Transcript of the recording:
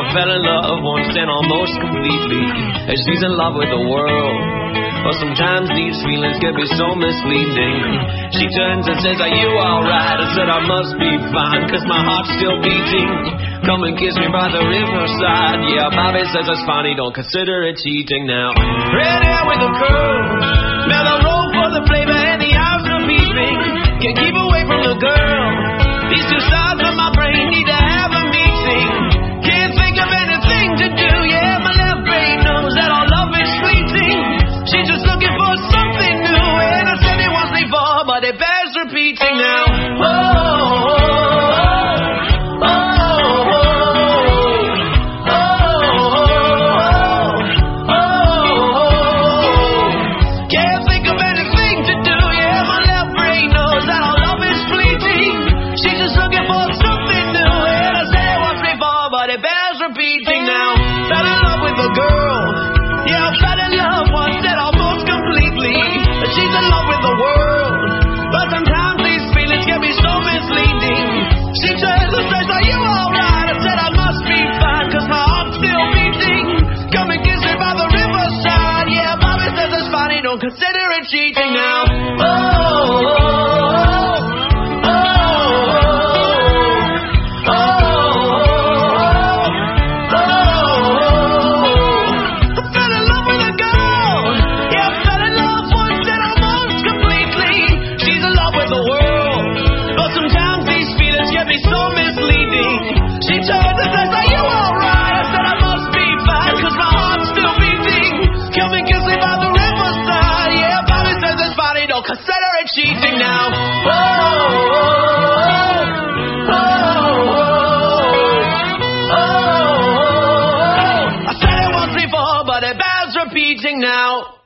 fell in love once and almost completely, and she's in love with the world. But sometimes these feelings can be so misleading. She turns and says, are you alright? I said I must be fine, cause my heart's still beating. Come and kiss me by the riverside. Yeah, Bobby says it's funny, don't consider it cheating now. Red hair with a curl, mellow roll for the flavor and the hours are beeping. Can't keep away from the girl. These two sides of my brain need to have a meeting. Can't think of anything to do. Yeah, my left brain knows that our love is fleeting. She's just looking for something new, and I said it once before, but it bears repeating now. Can't think of anything to do. Yeah, my left brain knows that our love is fleeting. She's just looking for something new, and I said it once before, but it bears repeating now. Fell in love with a girl. Yeah, I fell in love once and almost completely. She's in love with the world, but sometimes these feelings can be so misleading. She turns and says, are you alright? I said I must be fine, cause my heart's still beating. Come and kiss me by the riverside. Yeah, Bobby says it's funny, don't consider it cheating now. Consider it cheating now. I said it once before, but it bears repeating now.